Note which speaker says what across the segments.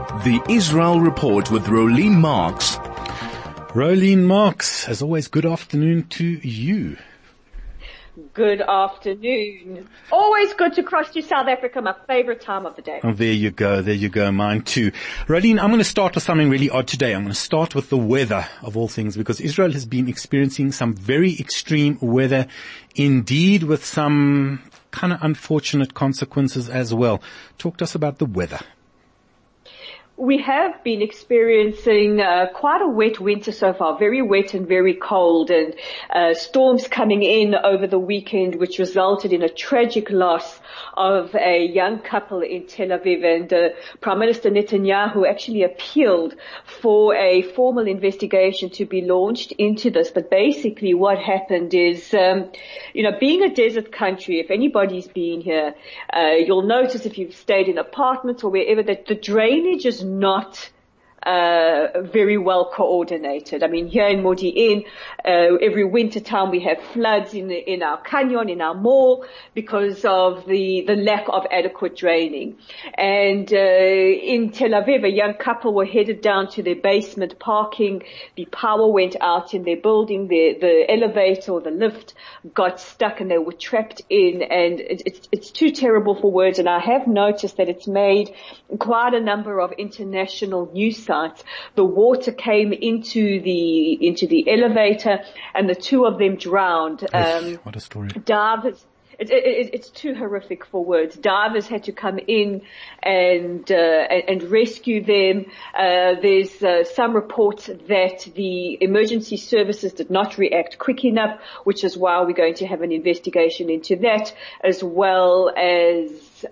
Speaker 1: The Israel Report with Rolene Marks.
Speaker 2: Rolene Marks, as always, good afternoon to you.
Speaker 3: Good afternoon. Always good to cross to South Africa, my favorite time of the day.
Speaker 2: Oh, there you go, mine too. Rolene, I'm going to start with something really odd today. I'm going to start with the weather of all things, because Israel has been experiencing some very extreme weather indeed, with some kind of unfortunate consequences as well. Talk to us about the weather.
Speaker 3: We have been experiencing quite a wet winter so far, very wet and very cold, and storms coming in over the weekend, which resulted in a tragic loss of a young couple in Tel Aviv. And Prime Minister Netanyahu actually appealed for a formal investigation to be launched into this. But basically what happened is, being a desert country, if anybody's been here, you'll notice if you've stayed in apartments or wherever that the drainage is not very well coordinated. I mean, here in Modi'in, every winter time we have floods in our canyon, in our mall, because of the lack of adequate draining. And in Tel Aviv, a young couple were headed down to their basement parking. The power went out in their building. The elevator or the lift got stuck and they were trapped in. And it's too terrible for words. And I have noticed that it's made quite a number of international news sites. The water came into the elevator, and the two of them drowned.
Speaker 2: What a story!
Speaker 3: Divers. It's too horrific for words. Divers had to come in and rescue them. There's some reports that the emergency services did not react quick enough, which is why we're going to have an investigation into that, as well as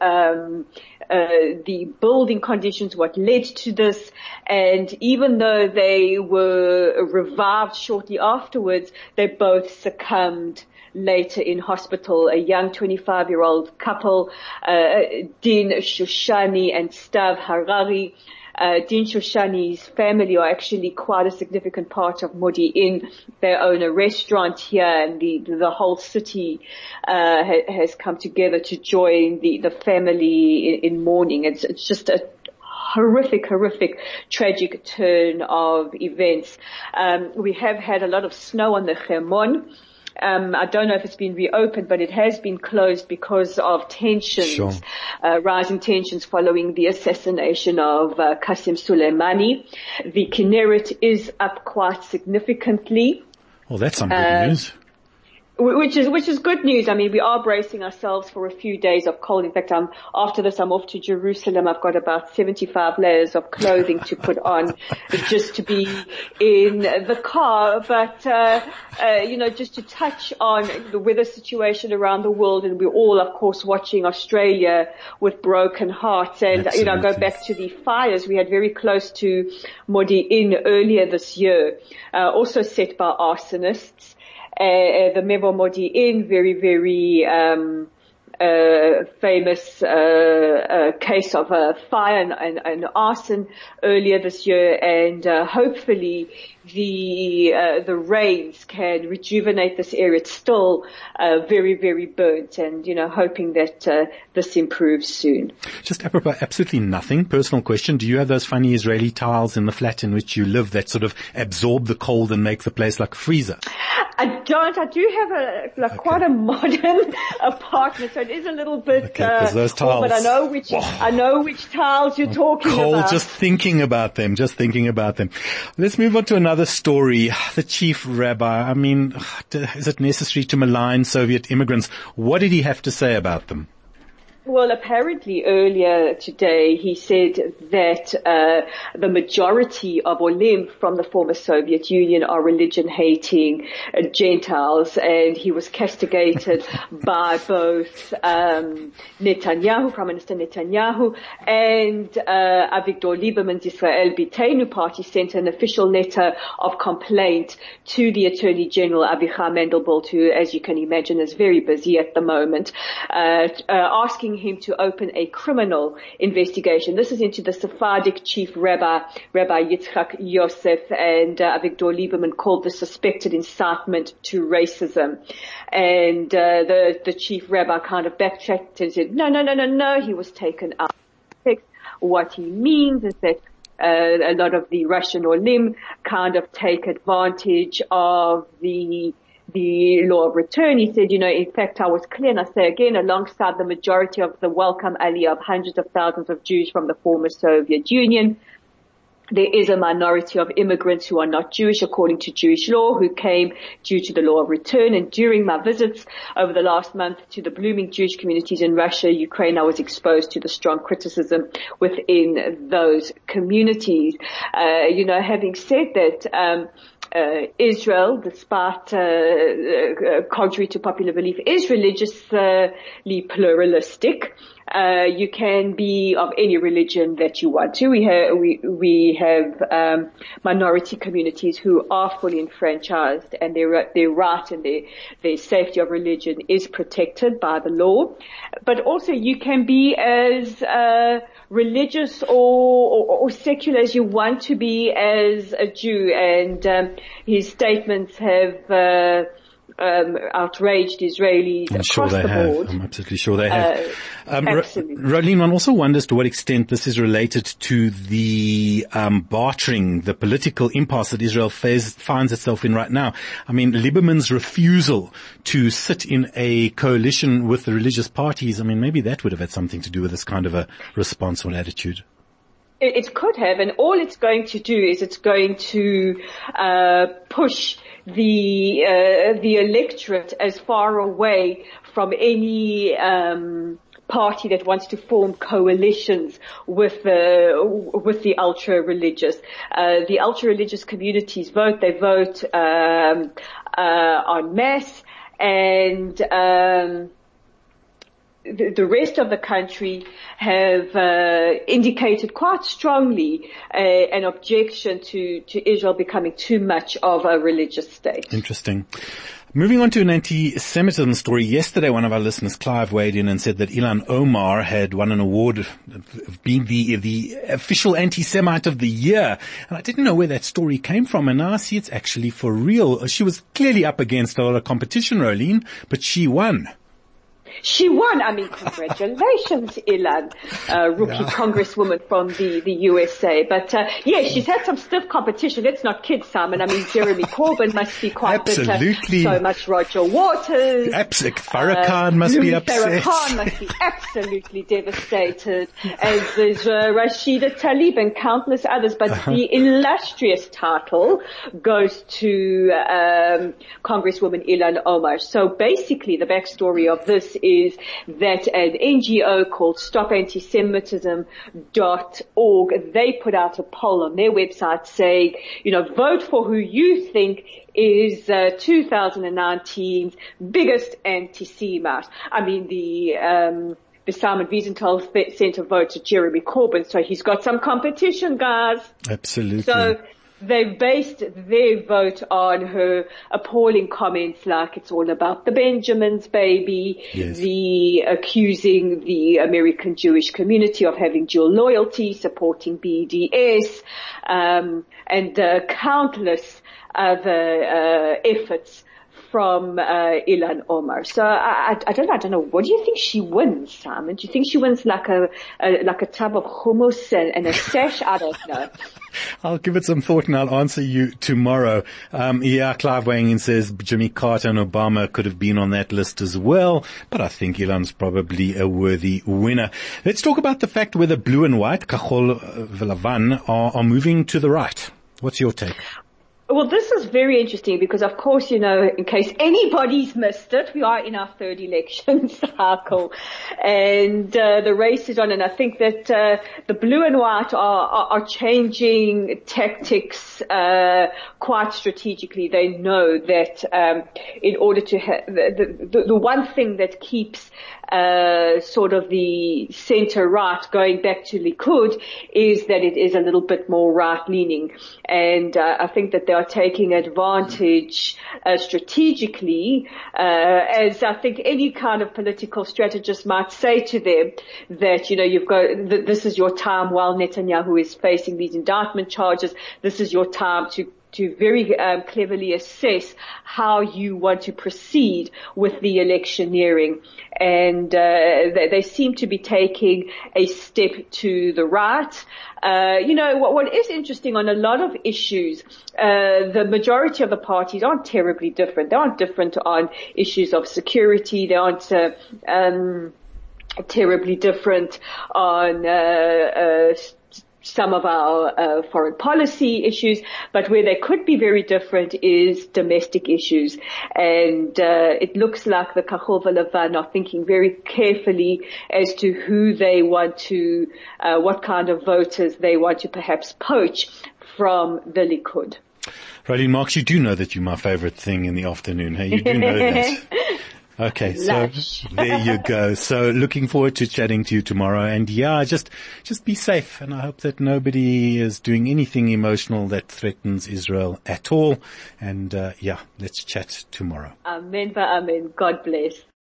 Speaker 3: the building conditions, what led to this. And even though they were revived shortly afterwards, they both succumbed later in hospital. A young 25-year-old couple, Din Shoshani and Stav Harari. Din Shoshani's family are actually quite a significant part of Modi'in. They own a restaurant here, and the whole city has come together to join the family in mourning. It's just a horrific, tragic turn of events. We have had a lot of snow on the Hermon. I don't know if it's been reopened, but it has been closed because of tensions,
Speaker 2: sure.
Speaker 3: Rising tensions following the assassination of Qasem Soleimani. The Kinneret is up quite significantly.
Speaker 2: Well, that's some good news.
Speaker 3: Which is good news. I mean, we are bracing ourselves for a few days of cold. In fact, after this, I'm off to Jerusalem. I've got about 75 layers of clothing to put on just to be in the car. But, just to touch on the weather situation around the world, and we're all, of course, watching Australia with broken hearts. And,
Speaker 2: Absolutely.
Speaker 3: Go back to the fires we had very close to Modi'in earlier this year, also set by arsonists. The Mevo Modi'in, very famous case of a fire and arson earlier this year, and hopefully the rains can rejuvenate this area. It's still very burnt, and hoping that this improves soon.
Speaker 2: Just apropos absolutely nothing, personal question, do you have those funny Israeli tiles in the flat in which you live that sort of absorb the cold and make the place like a freezer?
Speaker 3: I don't. I do have quite a modern apartment, so it is a little bit
Speaker 2: those tiles,
Speaker 3: but I know which tiles you're talking
Speaker 2: cold
Speaker 3: about.
Speaker 2: Just thinking about them. Let's move on to another story. The chief rabbi, I mean, is it necessary to malign Soviet immigrants? What did he have to say about them?
Speaker 3: Well, apparently earlier today he said that the majority of Olim from the former Soviet Union are religion-hating Gentiles, and he was castigated by both Netanyahu, Prime Minister Netanyahu, and Avigdor Lieberman's Israel Beiteinu party sent an official letter of complaint to the Attorney General Avichai Mandelblit, who, as you can imagine, is very busy at the moment, asking him to open a criminal investigation. This is into the Sephardic chief rabbi, Rabbi Yitzchak Yosef, and Avigdor Lieberman called the suspected incitement to racism. And the chief rabbi kind of backtracked and said, no, he was taken out. what he means is that a lot of the Russian Olim kind of take advantage of the law of return. He said, in fact, I was clear, and I say again, alongside the majority of the welcome aliyah of hundreds of thousands of Jews from the former Soviet Union, there is a minority of immigrants who are not Jewish according to Jewish law, who came due to the law of return. And during my visits over the last month to the blooming Jewish communities in Russia, Ukraine, I was exposed to the strong criticism within those communities. Having said that, Israel, despite, contrary to popular belief, is religiously pluralistic. You can be of any religion that you want to. We have minority communities who are fully enfranchised, and their right and their safety of religion is protected by the law. But also you can be as religious or secular as you want to be as a Jew, and his statements have outraged Israelis across the board.
Speaker 2: I'm absolutely sure they have.
Speaker 3: Absolutely.
Speaker 2: Roline, one also wonders to what extent this is related to the bartering, the political impasse that Israel finds itself in right now. I mean, Lieberman's refusal to sit in a coalition with the religious parties, I mean, maybe that would have had something to do with this kind of a response or attitude.
Speaker 3: It could have, and all it's going to do is it's going to push the electorate as far away from any party that wants to form coalitions with the ultra-religious. The ultra-religious communities vote. They vote en masse, and the rest of the country have indicated quite strongly an objection to Israel becoming too much of a religious state.
Speaker 2: Interesting. Moving on to an anti-Semitism story. Yesterday, one of our listeners, Clive, weighed in and said that Ilan Omar had won an award of being the official anti-Semite of the year. And I didn't know where that story came from, and now I see it's actually for real. She was clearly up against a lot of competition, Roline, but she won.
Speaker 3: She won. I mean, congratulations, Ilan, rookie congresswoman from the USA. But, she's had some stiff competition. Let's not kid, Simon. I mean, Jeremy Corbyn must be quite
Speaker 2: Absolutely.
Speaker 3: bitter. So much Roger Waters.
Speaker 2: Farrakhan must be upset.
Speaker 3: Farrakhan must be absolutely devastated, as is Rashida Tlaib and countless others. But the illustrious title goes to Congresswoman Ilan Omar. So basically, the backstory of this is that an NGO called StopAntisemitism.org, they put out a poll on their website saying, vote for who you think is 2019's biggest anti-Semite. I mean, the Simon Wiesenthal sent a vote to Jeremy Corbyn, so he's got some competition, guys.
Speaker 2: Absolutely.
Speaker 3: So they based their vote on her appalling comments like it's all about the Benjamins, baby,
Speaker 2: yes.
Speaker 3: The accusing the American Jewish community of having dual loyalty, supporting BDS, and countless other efforts from Ilan Omar. So I don't know. What do you think she wins, Simon? Do you think she wins like a tub of hummus and a sash? I don't know.
Speaker 2: I'll give it some thought and I'll answer you tomorrow. Clive weighing in says Jimmy Carter and Obama could have been on that list as well, but I think Ilan's probably a worthy winner. Let's talk about the fact whether blue and white, Kachol Velavan, are moving to the right. What's your take?
Speaker 3: Well, this is very interesting because, of course, in case anybody's missed it, we are in our third election cycle, and the race is on. And I think that the blue and white are changing tactics quite strategically. They know that in order to have the one thing that keeps sort of the center right going back to Likud is that it is a little bit more right leaning, and I think that they are taking advantage strategically, as I think any kind of political strategist might say to them, that you've got this is your time while Netanyahu is facing these indictment charges. This is your time to to very cleverly assess how you want to proceed with the electioneering. And they seem to be taking a step to the right. What is interesting on a lot of issues, the majority of the parties aren't terribly different. They aren't different on issues of security. They aren't terribly different on some of our foreign policy issues, but where they could be very different is domestic issues. And it looks like the Kachol Levan are thinking very carefully as to who they want to, what kind of voters they want to perhaps poach from the Likud.
Speaker 2: Roelien Marks, you do know that you're my favorite thing in the afternoon, hey? You do know that. Okay, so there you go. So looking forward to chatting to you tomorrow. And yeah, just be safe. And I hope that nobody is doing anything emotional that threatens Israel at all. And let's chat tomorrow.
Speaker 3: Amen. Amen. God bless.